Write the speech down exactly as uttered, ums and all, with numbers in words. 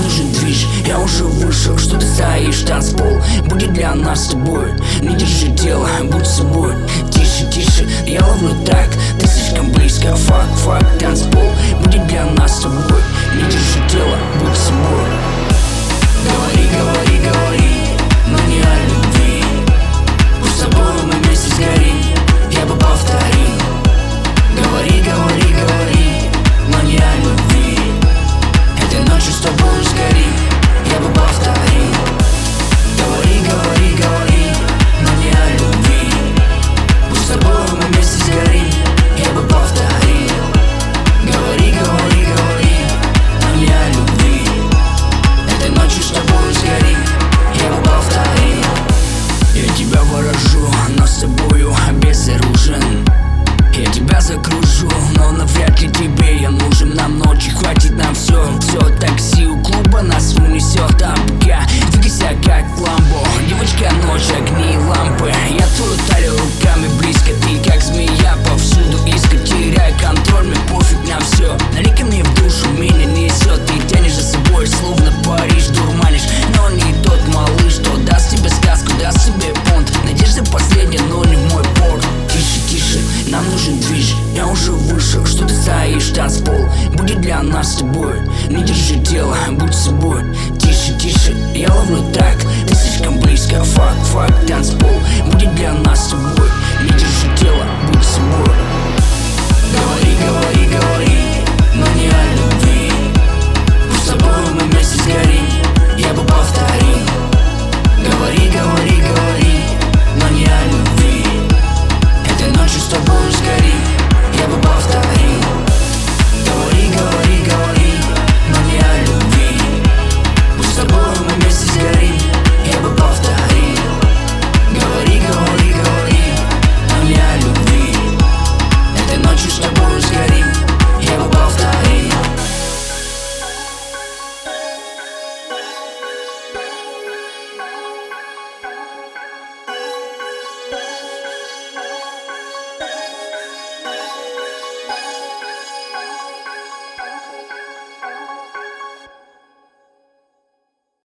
нужен движ, я уже вышел. Что ты стоишь, танцпол будет для нас с тобой. Не держи тело, будь собой. Тише, тише, я ловлю так. Ты слишком близко, фак, фак. Танцпол будет для нас с тобой. Не держи тело, будь собой. Говори, говори, говори, но не о любви. Пусть с тобой мы вместе сгорим, я бы повторил. Говори, говори, говори, но не о любви. Этой ночью с тобой сгорим, я бы повторил. Говори, говори, говори, но не о любви. Пусть с тобой мы вместе сгорим, я бы повторил. Говори, говори, говори, но не о любви. Этой ночью с тобой сгорим, я бы повторил. Я тебя ворожу, но с тобою безоружен. Я тебя закружу, но навряд ли тебе я нужен. Нам ночи хватит, нам все, все. Такси у клуба нас унесет, а пока двигайся как ламбо. Девочка, ночь, огни, лампы. Я твою талию руками близко. Ты как змея, повсюду искать. Теряй контроль, мне пофиг на все. Налей-ка мне в душу, меня несет. Ты тянешь за собой, словно Париж дурманишь. Но не тот малыш, что даст тебе сказку, даст тебе понт. Надежда последняя, но не в мой порт. Тише, тише, нам нужен движ, я уже вышел. Что ты стоишь, танцпол будет для нас с тобой. Не держи тело, будь собой. Тише, тише, я ловлю так.